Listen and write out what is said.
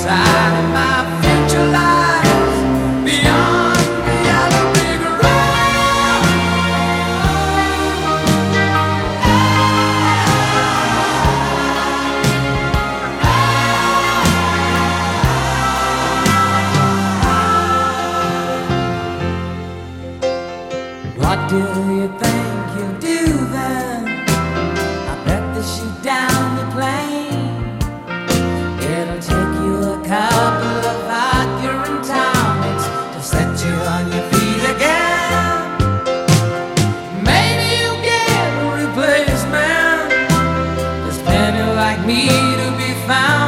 side, and my future lies beyond the yellow brick road. What do you think you'll do then? I bet they shoot down the plane. It'll take you a couple of arguing minutes to set you on your feet again. Maybe you'll get a replacement. There's plenty like me to be found.